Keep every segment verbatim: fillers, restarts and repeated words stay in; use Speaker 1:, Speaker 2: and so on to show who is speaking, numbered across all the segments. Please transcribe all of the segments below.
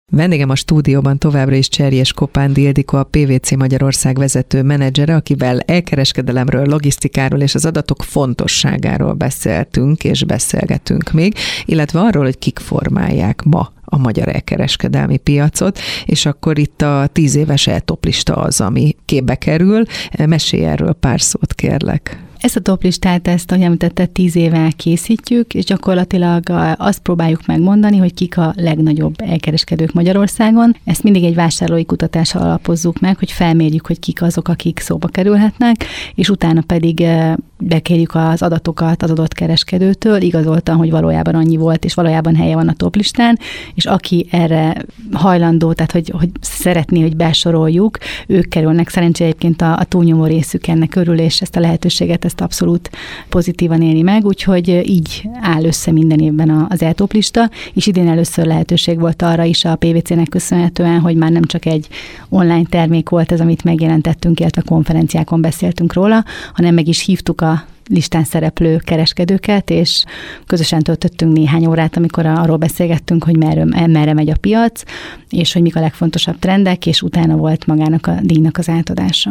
Speaker 1: Vendégem a stúdióban továbbra is Cserjes Kopándi Ildikó, a pé vé cé Magyarország vezető menedzsere, akivel elkereskedelemről, logisztikáról és az adatok fontosságáról beszéltünk és beszélgetünk még, illetve arról, hogy kik formálják ma a magyar elkereskedelmi piacot, és akkor itt a tíz éves eltoplista az, ami képbe kerül. Mesélj erről pár szót, kérlek.
Speaker 2: Ezt a toplistát, ezt, ahogy említetted, tíz éve készítjük, és gyakorlatilag azt próbáljuk megmondani, hogy kik a legnagyobb elkereskedők Magyarországon. Ezt mindig egy vásárlói kutatással alapozzuk meg, hogy felmérjük, hogy kik azok, akik szóba kerülhetnek, és utána pedig bekérjük az adatokat az adott kereskedőtől, igazoltan, hogy valójában annyi volt, és valójában helye van a toplistán, és aki erre hajlandó, tehát hogy, hogy szeretné, hogy besoroljuk, ők kerülnek. Szerencsére egyébként a, a túlnyomó részük ennek örül, és ezt a lehetőséget ezt abszolút pozitívan éli meg, úgyhogy így áll össze minden évben az eltoplista, és idén először lehetőség volt arra is a pé vé cének köszönhetően, hogy már nem csak egy online termék volt ez, amit megjelentettünk, illetve konferenciákon beszéltünk róla, hanem meg is hívtuk a listán szereplő kereskedőket, és közösen töltöttünk néhány órát, amikor arról beszélgettünk, hogy merre, merre megy a piac, és hogy mik a legfontosabb trendek, és utána volt magának a díjnak az átadása.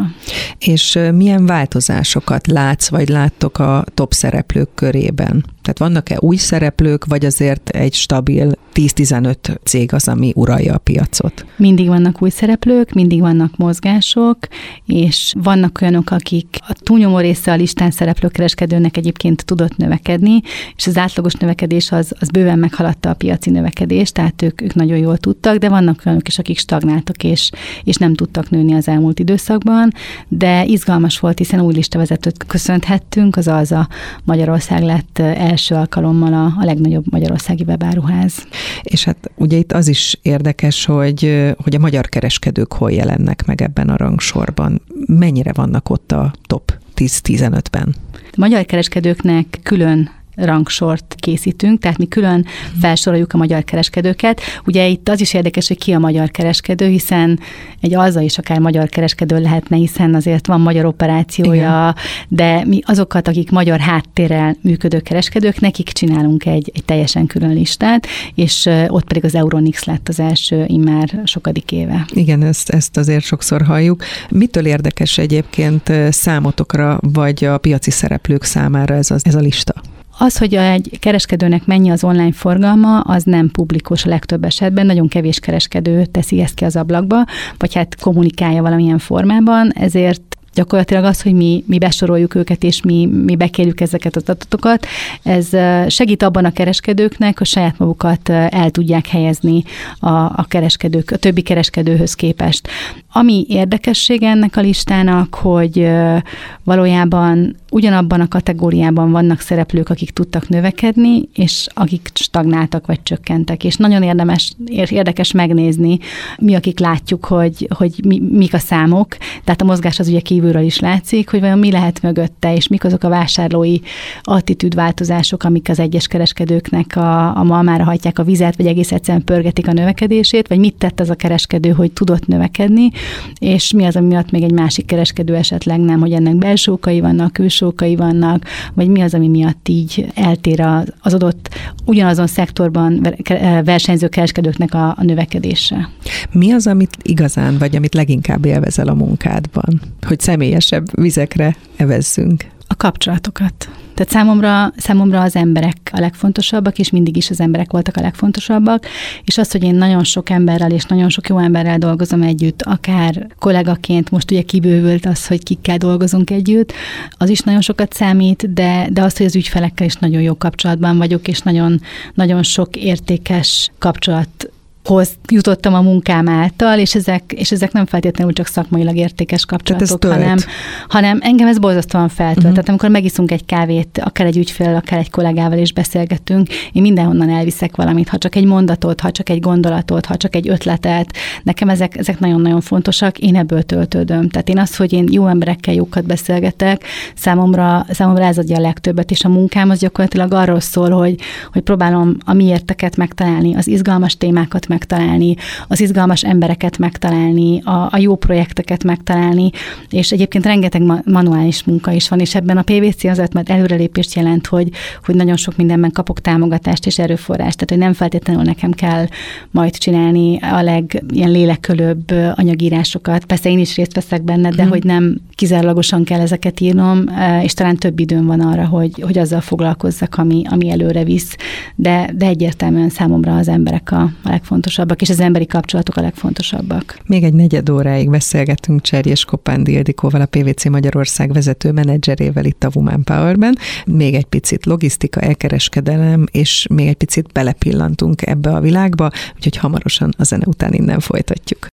Speaker 1: És milyen változásokat látsz, vagy láttok a top szereplők körében? Tehát vannak-e új szereplők, vagy azért egy stabil tíz-tizenöt cég az, ami uralja a piacot?
Speaker 2: Mindig vannak új szereplők, mindig vannak mozgások, és vannak olyanok, akik a túlnyomó része a listán szereplő kereskedőnek egyébként tudott növekedni, és az átlagos növekedés az, az bőven meghaladta a piaci növekedést, tehát ők, ők nagyon jól tudtak, de vannak olyanok is, akik stagnáltak, és, és nem tudtak nőni az elmúlt időszakban, de izgalmas volt, hiszen új listavezetőt köszönhettünk, az az a Magyarország lett első alkalommal a, a legnagyobb magyarországi webáruház.
Speaker 1: És hát ugye itt az is érdekes, hogy, hogy a magyar kereskedők hol jelennek meg ebben a rangsorban. Mennyire vannak ott a top tíz-tizenötben?
Speaker 2: A magyar kereskedőknek külön rangsort készítünk, tehát mi külön felsoroljuk a magyar kereskedőket. Ugye itt az is érdekes, hogy ki a magyar kereskedő, hiszen egy alza is akár magyar kereskedő lehetne, hiszen azért van magyar operációja, igen, de mi azokat, akik magyar háttérrel működő kereskedők, nekik csinálunk egy, egy teljesen külön listát, és ott pedig az Euronics lett az első immár sokadik éve.
Speaker 1: Igen, ezt, ezt azért sokszor halljuk. Mitől érdekes egyébként számotokra, vagy a piaci szereplők számára ez a, ez a lista?
Speaker 2: Az, hogy egy kereskedőnek mennyi az online forgalma, az nem publikus a legtöbb esetben, nagyon kevés kereskedő teszi ezt ki az ablakba, vagy hát kommunikálja valamilyen formában, ezért gyakorlatilag az, hogy mi, mi besoroljuk őket, és mi, mi bekérjük ezeket az adatokat, ez segít abban a kereskedőknek, hogy saját magukat el tudják helyezni a, a kereskedők, a többi kereskedőhöz képest. Ami érdekessége ennek a listának, hogy valójában ugyanabban a kategóriában vannak szereplők, akik tudtak növekedni, és akik stagnáltak vagy csökkentek. És nagyon érdemes, érdekes megnézni, mi akik látjuk, hogy, hogy mi, mik a számok. Tehát a mozgás az ugye kívülről is látszik, hogy vajon mi lehet mögötte, és mik azok a vásárlói attitűdváltozások, amik az egyes kereskedőknek a, a malmára hajtják a vizet, vagy egész egyszerűen pörgetik a növekedését, vagy mit tett az a kereskedő, hogy tudott növekedni, és mi az, ami miatt még egy másik kereskedő esetleg nem, hogy ennek belső okai vannak, külső okai vannak, vagy mi az, ami miatt így eltér az adott ugyanazon szektorban versenyző kereskedőknek a, a növekedése.
Speaker 1: Mi az, amit igazán, vagy amit leginkább élvezel a munkádban? Hogy személyesebb vizekre evezzünk?
Speaker 2: A kapcsolatokat. Tehát számomra, számomra az emberek a legfontosabbak, és mindig is az emberek voltak a legfontosabbak, és az, hogy én nagyon sok emberrel és nagyon sok jó emberrel dolgozom együtt, akár kollégaként, most ugye kibővült az, hogy kikkel dolgozunk együtt, az is nagyon sokat számít, de, de az, hogy az ügyfelekkel is nagyon jó kapcsolatban vagyok, és nagyon, nagyon sok értékes kapcsolat hoz jutottam a munkám által, és ezek, és ezek nem feltétlenül csak szakmailag értékes kapcsolatok, hanem, hanem engem ez borzasztóan feltölt. Uh-huh. Tehát amikor megiszunk egy kávét, akár egy ügyféllel, akár egy kollégával is beszélgetünk, én mindenhonnan elviszek valamit, ha csak egy mondatot, ha csak egy gondolatot, ha csak egy ötletet. Nekem ezek, ezek nagyon-nagyon fontosak, én ebből töltődöm. Tehát én az, hogy én jó emberekkel jókat beszélgetek, számomra, számomra ez adja a legtöbbet, és a munkám az gyakorlatilag arról szól, hogy, hogy próbálom a miérteket megtalálni, az izgalmas témákat megtalálni, az izgalmas embereket megtalálni, a, a jó projekteket megtalálni, és egyébként rengeteg ma- manuális munka is van, és ebben a pé vé cé azért mert előrelépést jelent, hogy, hogy nagyon sok mindenben kapok támogatást és erőforrást, tehát hogy nem feltétlenül nekem kell majd csinálni a leg ilyen lélekkölőbb anyagírásokat. Persze én is részt veszek benne, de hmm. hogy nem kizárólagosan kell ezeket írnom, és talán több időm van arra, hogy, hogy azzal foglalkozzak, ami, ami előre visz. De, de egyértelműen számomra az emberek a, a legfontosabbak, és az emberi kapcsolatok a legfontosabbak.
Speaker 1: Még egy negyed óráig beszélgetünk Cserjes Kopándi Ildikóval, a pé vé cé Magyarország vezető menedzserével itt a Woman Powerben. Még egy picit logisztika, elkereskedelem, és még egy picit belepillantunk ebbe a világba, úgyhogy hamarosan a zene után innen folytatjuk.